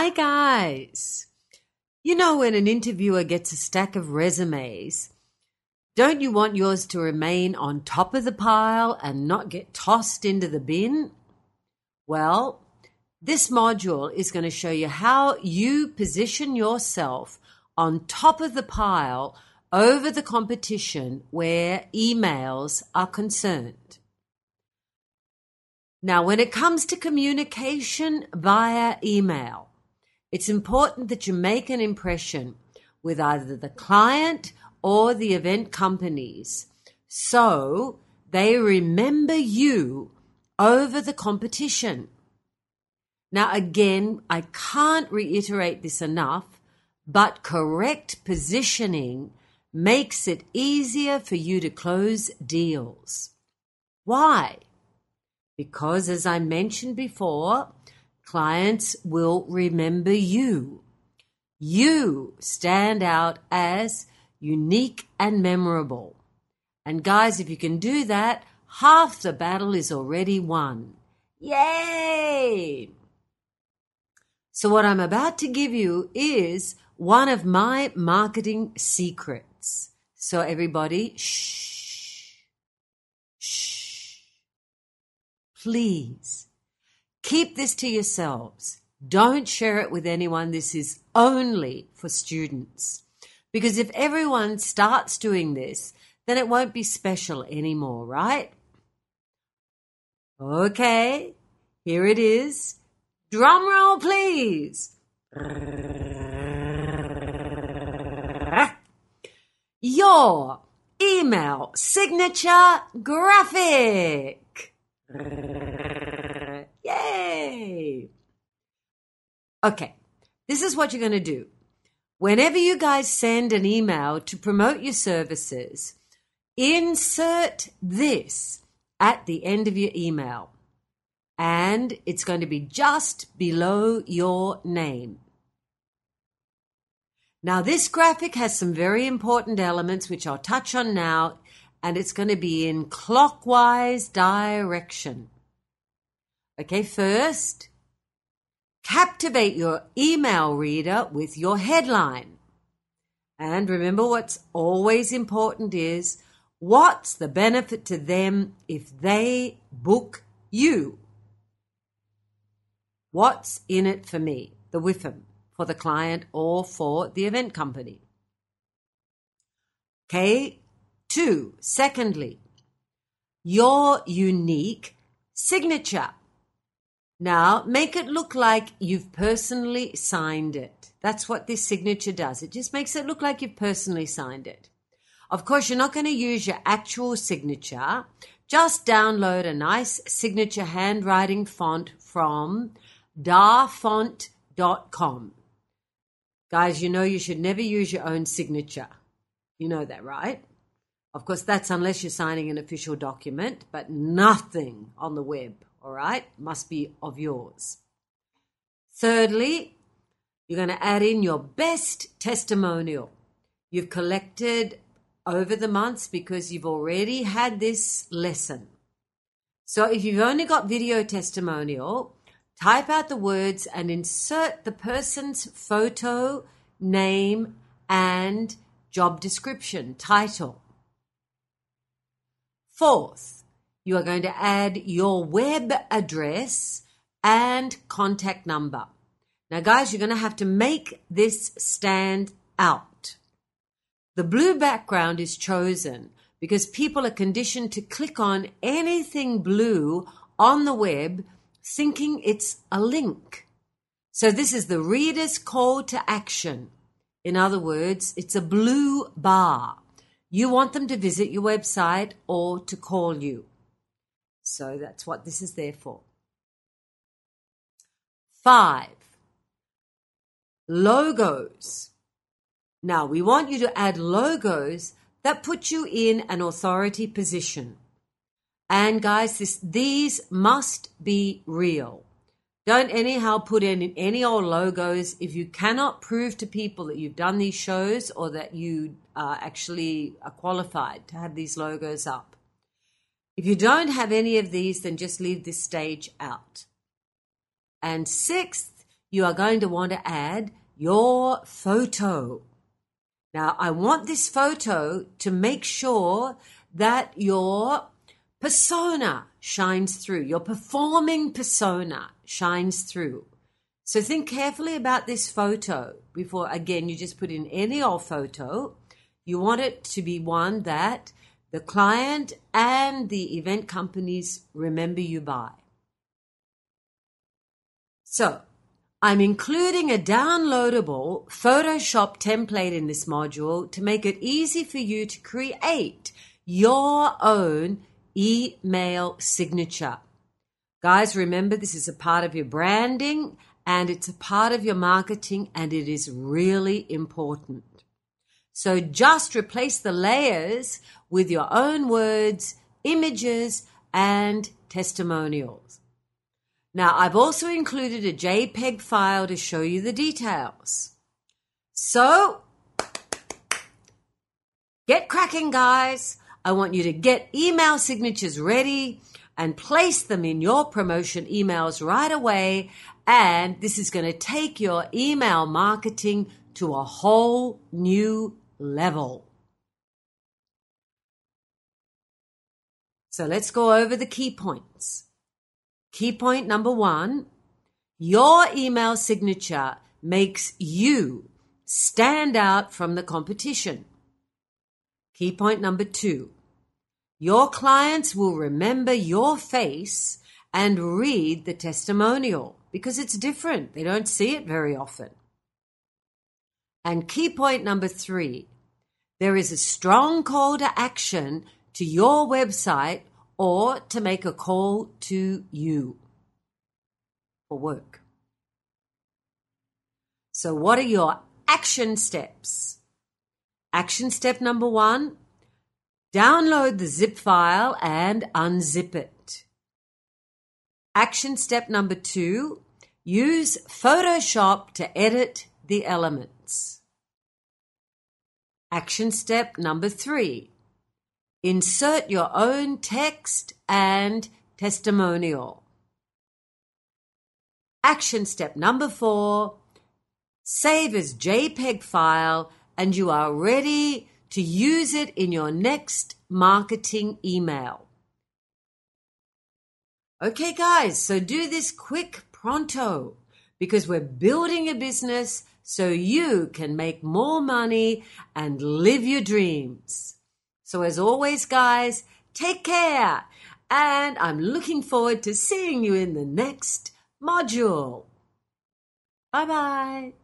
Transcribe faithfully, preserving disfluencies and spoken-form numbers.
Hi, guys. You know, when an interviewer gets a stack of resumes, don't you want yours to remain on top of the pile and not get tossed into the bin? Well, this module is going to show you how you position yourself on top of the pile over the competition where emails are concerned. Now, when it comes to communication via email, it's important that you make an impression with either the client or the event companies so they remember you over the competition. Now, again, I can't reiterate this enough, but correct positioning makes it easier for you to close deals. Why? Because, as I mentioned before, clients will remember you. You stand out as unique and memorable. And guys, if you can do that, half the battle is already won. Yay! So what I'm about to give you is one of my marketing secrets. So everybody, shh, shh. Please, keep this to yourselves. Don't share it with anyone. This is only for students. Because if everyone starts doing this, then it won't be special anymore, right? Okay, here it is. Drum roll, please. Your email signature graphic. Yay! Okay, this is what you're going to do. Whenever you guys send an email to promote your services, insert this at the end of your email. And it's going to be just below your name. Now, this graphic has some very important elements, which I'll touch on now, and it's going to be in clockwise direction. Okay, first, captivate your email reader with your headline. And remember, what's always important is, what's the benefit to them if they book you? What's in it for me, the W I F M, for the client or for the event company? Okay, two, secondly, your unique signature. Now, make it look like you've personally signed it. That's what this signature does. It just makes it look like you've personally signed it. Of course, you're not going to use your actual signature. Just download a nice signature handwriting font from darfont dot com. Guys, you know you should never use your own signature. You know that, right? Of course, that's unless you're signing an official document, but nothing on the web, all right, must be of yours. Thirdly, you're going to add in your best testimonial you've collected over the months because you've already had this lesson. So if you've only got video testimonial, type out the words and insert the person's photo, name, and job description, title. Fourth, you are going to add your web address and contact number. Now, guys, you're going to have to make this stand out. The blue background is chosen because people are conditioned to click on anything blue on the web thinking it's a link. So this is the reader's call to action. In other words, it's a blue bar. You want them to visit your website or to call you. So that's what this is there for. Five, logos. Now, we want you to add logos that put you in an authority position. And guys, this, these must be real. Don't anyhow put in any old logos if you cannot prove to people that you've done these shows or that you uh, actually are qualified to have these logos up. If you don't have any of these, then just leave this stage out. And sixth, you are going to want to add your photo. Now, I want this photo to make sure that your persona shines through, your performing persona shines through. So think carefully about this photo before, again, you just put in any old photo. You want it to be one that the client and the event companies remember you by. So, I'm including a downloadable Photoshop template in this module to make it easy for you to create your own email signature. Guys, remember this is a part of your branding and it's a part of your marketing, and it is really important. So just replace the layers with your own words, images, and testimonials. Now, I've also included a JPEG file to show you the details. So, get cracking, guys. I want you to get email signatures ready and place them in your promotion emails right away. And this is going to take your email marketing to a whole new level. So let's go over the key points. Key point number one, your email signature makes you stand out from the competition. Key point number two, your clients will remember your face and read the testimonial because it's different. They don't see it very often. And key point number three, there is a strong call to action to your website or to make a call to you for work. So what are your action steps? Action step number one, download the zip file and unzip it. Action step number two, use Photoshop to edit the elements. Action step number three, insert your own text and testimonial. Action step number four, save as JPEG file and you are ready to use it in your next marketing email. Okay, guys, so do this quick pronto because we're building a business so you can make more money and live your dreams. So as always, guys, take care. And I'm looking forward to seeing you in the next module. Bye-bye.